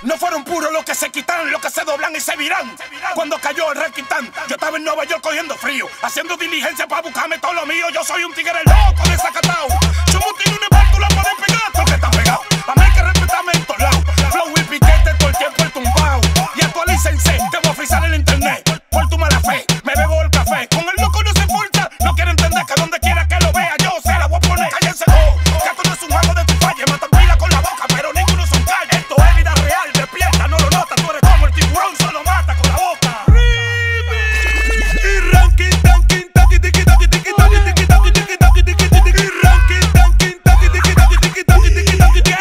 No fueron puros los que se quitan, los que se doblan y se viran. Cuando cayó el Ranking-Tan, yo estaba en Nueva York cogiendo frío, haciendo diligencia para buscarme todo lo mío. Yo soy un tigre loco desacatado. Somos un tigre universal, tú la puedes pegar, todo que está pegado. A mí hay que respetarme en todos lados. Flow y piquete todo el tiempo el tumbao. Y actualícense, te voy a frisar el internet. Por tu mala fe, me bebo el café. Con el loco no se forza, no quiere entender que donde quiera que lo vea yo se la voy a poner. Cállense todos, que esto no es un juego de tu falle. Matan pila con la boca, pero ninguno son calles. Esto es vida real, despierta, no lo notas. Tú eres como el tiburón, solo mata con la boca. Y ranking, tanking, taki, tiki, taki, tiki, taki, tiki, taki, tiki, taki, tiki, tiki, tiki, ranking, tanking, taki, tiki, taki, tiki, taki, tiki, taki, tiki, taki,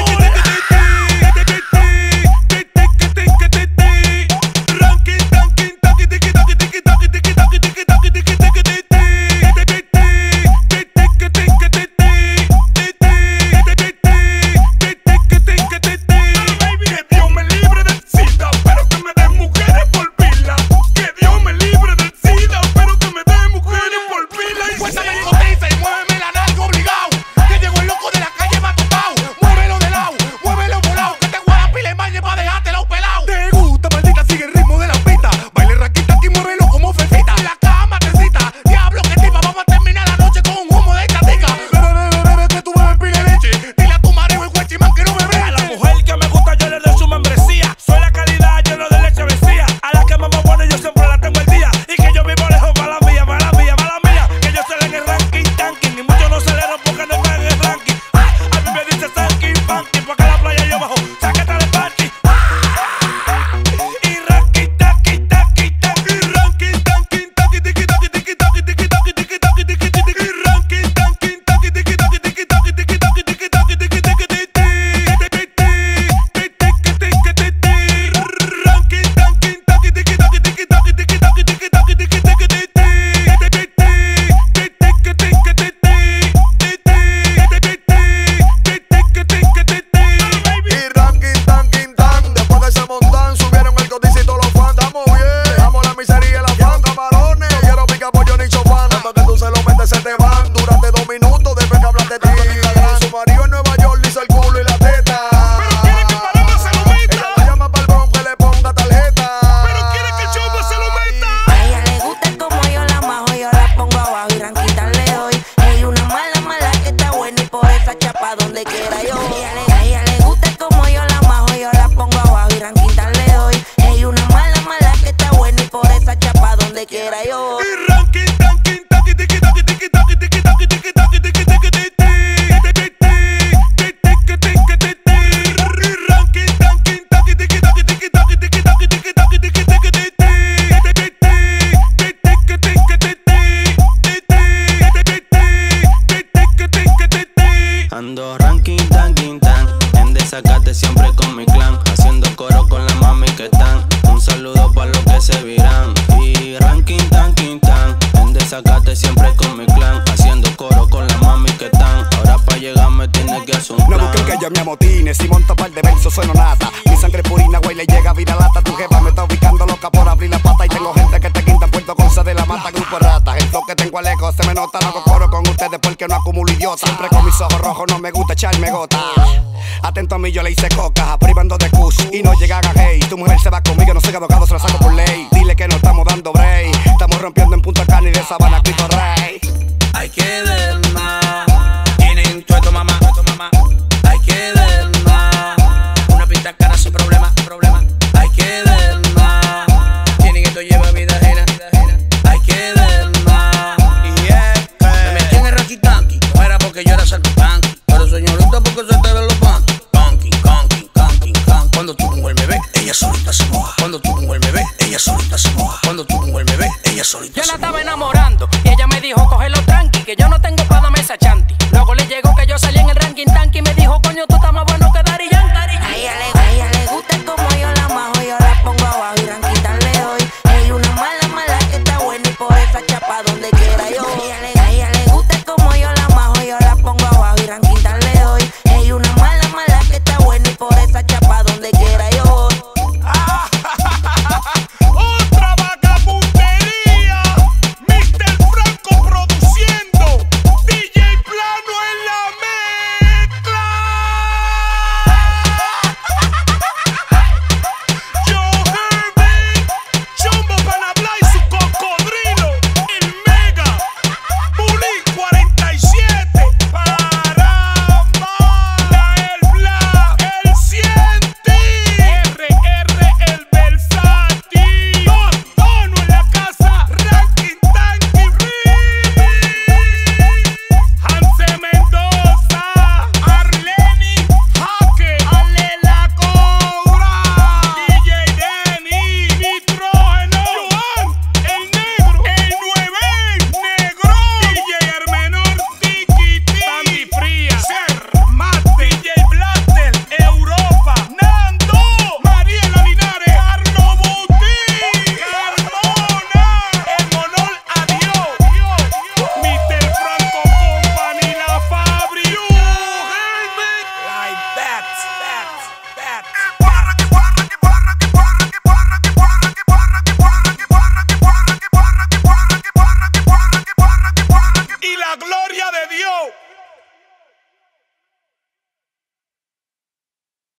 Ando ranking, tanking, tan. En desacate siempre con mi clan, haciendo coro con la mami que están. Un saludo pa' los que se viran. Y ranking, tanking, tan. En desacate siempre con mi clan, haciendo coro con la mami que están. Ahora pa' llegar me tiene que hacer un plan. No busquen que yo me amotine, si monto par de versos sueno nata. Mi sangre purina, güey, le llega vida lata. Tu jefa me está ubicando loca por abrir la pata. Y tengo gente que te quinta en Puerto Conce de la Mata, grupo de ratas. El toque tengo alejo, se me nota, no hago coro con ustedes porque no acumulo idiota. Siempre con mis ojos rojos, no me gusta echarme gota. Atento a mí, yo le hice coca, privando de kush y no llegan a hate. Tu mujer se va conmigo, no soy abogado, se la saco por ley. Dile que no estamos dando break, estamos rompiendo en Punta Cana y de Sabana, Cristo Rey. Hay que ver más.